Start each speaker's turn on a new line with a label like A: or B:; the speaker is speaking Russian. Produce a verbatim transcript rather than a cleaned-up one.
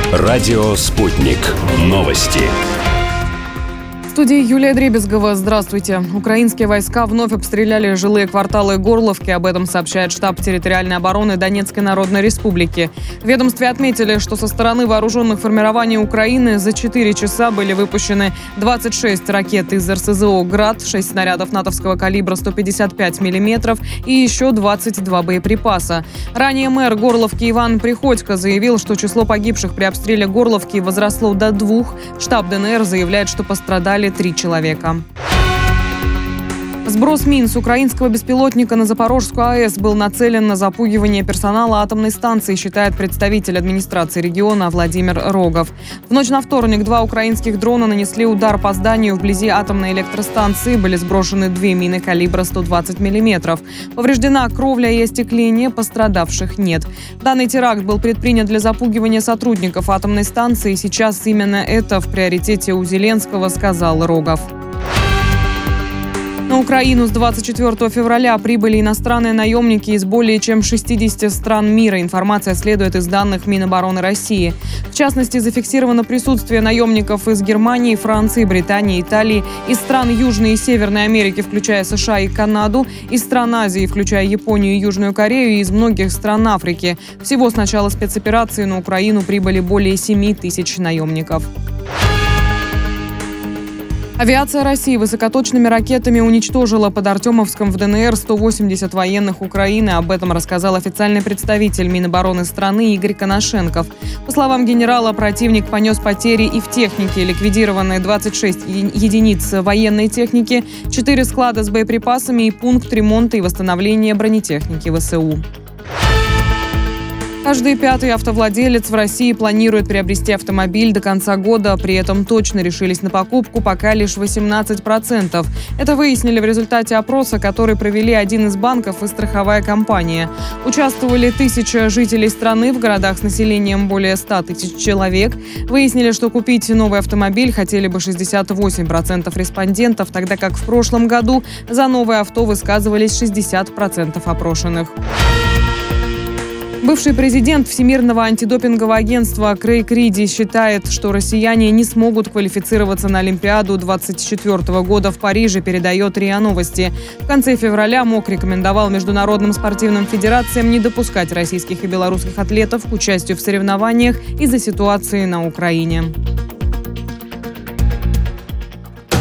A: Радио «Спутник». Новости.
B: В студии Юлия Дребезгова. Здравствуйте. Украинские войска вновь обстреляли жилые кварталы Горловки. Об этом сообщает штаб территориальной обороны Донецкой Народной Республики. В ведомстве отметили, что со стороны вооруженных формирований Украины за четыре часа были выпущены двадцать шесть ракет из эр эс зэ о «Град», шесть снарядов натовского калибра сто пятьдесят пять миллиметров и еще двадцать два боеприпаса. Ранее мэр Горловки Иван Приходько заявил, что число погибших при обстреле Горловки возросло до двух. Штаб дэ эн эр заявляет, что пострадали три человека. Сброс мин с украинского беспилотника на Запорожскую а эс был нацелен на запугивание персонала атомной станции, считает представитель администрации региона Владимир Рогов. В ночь на вторник два украинских дрона нанесли удар по зданию вблизи атомной электростанции. Были сброшены две мины калибра сто двадцать миллиметров. Повреждена кровля и остекление, пострадавших нет. Данный теракт был предпринят для запугивания сотрудников атомной станции. Сейчас именно это в приоритете у Зеленского, сказал Рогов. На Украину с двадцать четвёртого февраля прибыли иностранные наемники из более чем шестидесяти стран мира. Информация следует из данных Минобороны России. В частности, зафиксировано присутствие наемников из Германии, Франции, Британии, Италии, из стран Южной и Северной Америки, включая США и Канаду, из стран Азии, включая Японию и Южную Корею, и из многих стран Африки. Всего с начала спецоперации на Украину прибыли более семи тысяч наемников. Авиация России высокоточными ракетами уничтожила под Артемовском в дэ эн эр сто восемьдесят военных Украины. Об этом рассказал официальный представитель Минобороны страны Игорь Коношенков. По словам генерала, противник понес потери и в технике. Ликвидированы двадцать шесть единиц военной техники, четыре склада с боеприпасами и пункт ремонта и восстановления бронетехники вэ эс у. Каждый пятый автовладелец в России планирует приобрести автомобиль до конца года. При этом точно решились на покупку пока лишь восемнадцать процентов. Это выяснили в результате опроса, который провели один из банков и страховая компания. Участвовали тысяча жителей страны в городах с населением более ста тысяч человек. Выяснили, что купить новый автомобиль хотели бы шестьдесят восемь процентов респондентов, тогда как в прошлом году за новое авто высказывались шестьдесят процентов опрошенных. Бывший президент Всемирного антидопингового агентства Крейг Риди считает, что россияне не смогут квалифицироваться на Олимпиаду двадцать четвёртого года в Париже, передает РИА Новости. В конце февраля МОК рекомендовал международным спортивным федерациям не допускать российских и белорусских атлетов к участию в соревнованиях из-за ситуации на Украине.